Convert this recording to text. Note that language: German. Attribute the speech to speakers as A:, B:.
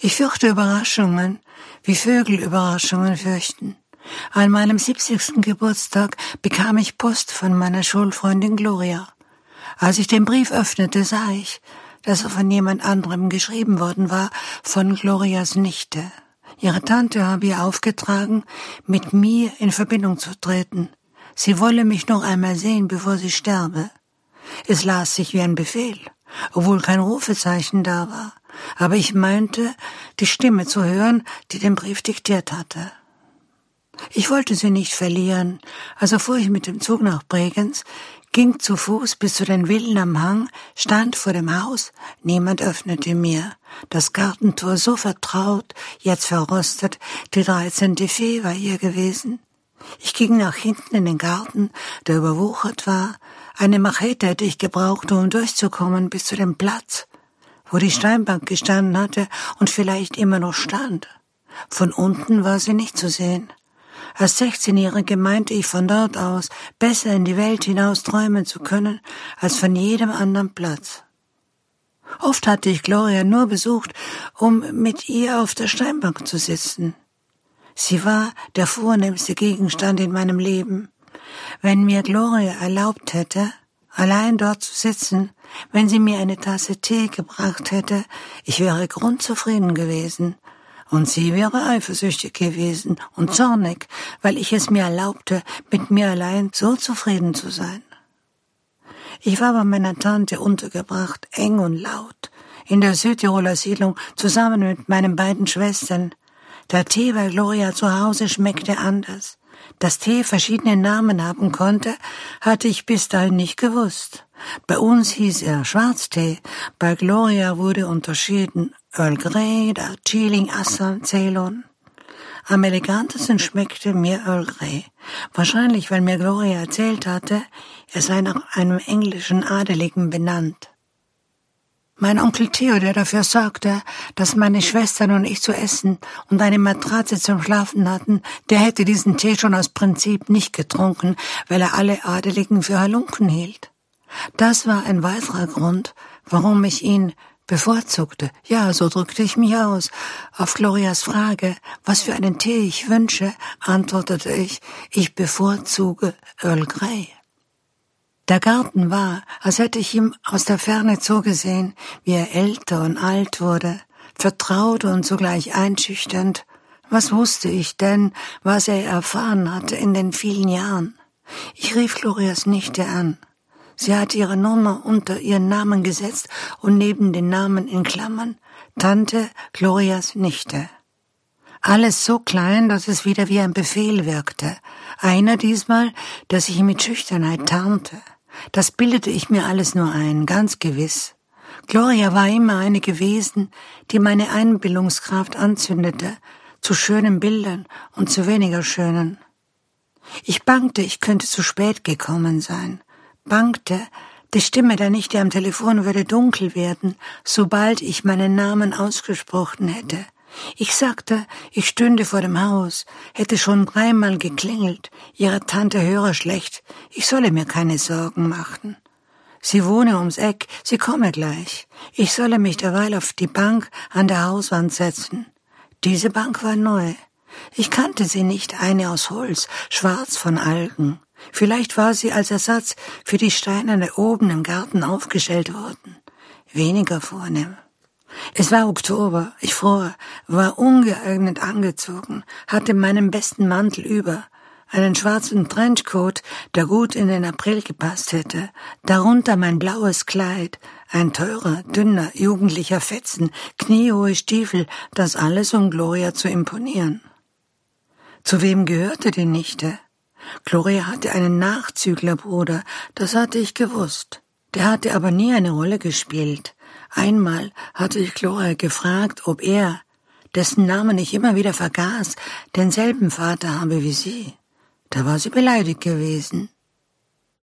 A: Ich fürchte Überraschungen, wie Vögel Überraschungen fürchten. An meinem 70. Geburtstag bekam ich Post von meiner Schulfreundin Gloria. Als ich den Brief öffnete, sah ich, dass er von jemand anderem geschrieben worden war, von Glorias Nichte. Ihre Tante habe ihr aufgetragen, mit mir in Verbindung zu treten. Sie wolle mich noch einmal sehen, bevor sie sterbe. Es las sich wie ein Befehl, obwohl kein Rufezeichen da war. Aber ich meinte, die Stimme zu hören, die den Brief diktiert hatte. Ich wollte sie nicht verlieren, also fuhr ich mit dem Zug nach Bregenz, ging zu Fuß bis zu den Villen am Hang, stand vor dem Haus, niemand öffnete mir. Das Gartentor so vertraut, jetzt verrostet, die 13. Fee war hier gewesen. Ich ging nach hinten in den Garten, der überwuchert war. Eine Machete hätte ich gebraucht, um durchzukommen bis zu dem Platz, wo die Steinbank gestanden hatte und vielleicht immer noch stand. Von unten war sie nicht zu sehen. Als 16-Jährige meinte ich von dort aus, besser in die Welt hinaus träumen zu können, als von jedem anderen Platz. Oft hatte ich Gloria nur besucht, um mit ihr auf der Steinbank zu sitzen. Sie war der vornehmste Gegenstand in meinem Leben. Wenn mir Gloria erlaubt hätte, allein dort zu sitzen, wenn sie mir eine Tasse Tee gebracht hätte, ich wäre grundzufrieden gewesen. Und sie wäre eifersüchtig gewesen und zornig, weil ich es mir erlaubte, mit mir allein so zufrieden zu sein. Ich war bei meiner Tante untergebracht, eng und laut, in der Südtiroler Siedlung zusammen mit meinen beiden Schwestern. Der Tee bei Gloria zu Hause schmeckte anders. Dass Tee verschiedene Namen haben konnte, hatte ich bis dahin nicht gewusst. Bei uns hieß er Schwarztee, bei Gloria wurde unterschieden Earl Grey, Darjeeling, Assam, Ceylon. Am elegantesten schmeckte mir Earl Grey. Wahrscheinlich, weil mir Gloria erzählt hatte, er sei nach einem englischen Adeligen benannt. Mein Onkel Theo, der dafür sorgte, dass meine Schwestern und ich zu essen und eine Matratze zum Schlafen hatten, der hätte diesen Tee schon aus Prinzip nicht getrunken, weil er alle Adeligen für Halunken hielt. Das war ein weiterer Grund, warum ich ihn bevorzugte. Ja, so drückte ich mich aus. Auf Glorias Frage, was für einen Tee ich wünsche, antwortete ich bevorzuge Earl Grey. Der Garten war, als hätte ich ihm aus der Ferne zugesehen, wie er älter und alt wurde, vertraut und zugleich einschüchternd. Was wusste ich denn, was er erfahren hatte in den vielen Jahren? Ich rief Glorias Nichte an. Sie hatte ihre Nummer unter ihren Namen gesetzt und neben den Namen in Klammern Tante Glorias Nichte. Alles so klein, dass es wieder wie ein Befehl wirkte. Einer diesmal, der sich mit Schüchternheit tarnte. Das bildete ich mir alles nur ein, ganz gewiss. Gloria war immer eine gewesen, die meine Einbildungskraft anzündete, zu schönen Bildern und zu weniger schönen. Ich bangte, ich könnte zu spät gekommen sein. Bangte, die Stimme der Nichte am Telefon würde dunkel werden, sobald ich meinen Namen ausgesprochen hätte. Ich sagte, ich stünde vor dem Haus, hätte schon 3-mal geklingelt, ihre Tante höre schlecht, ich solle mir keine Sorgen machen. Sie wohne ums Eck, sie komme gleich. Ich solle mich derweil auf die Bank an der Hauswand setzen. Diese Bank war neu. Ich kannte sie nicht, eine aus Holz, schwarz von Algen. Vielleicht war sie als Ersatz für die steinerne oben im Garten aufgestellt worden. Weniger vornehm. Es war Oktober, ich fror, war ungeeignet angezogen, hatte meinen besten Mantel über, einen schwarzen Trenchcoat, der gut in den April gepasst hätte, darunter mein blaues Kleid, ein teurer, dünner, jugendlicher Fetzen, kniehohe Stiefel, das alles, um Gloria zu imponieren. Zu wem gehörte die Nichte? Gloria hatte einen Nachzüglerbruder, das hatte ich gewusst. Der hatte aber nie eine Rolle gespielt. Einmal hatte ich Gloria gefragt, ob er, dessen Namen ich immer wieder vergaß, denselben Vater habe wie sie. Da war sie beleidigt gewesen.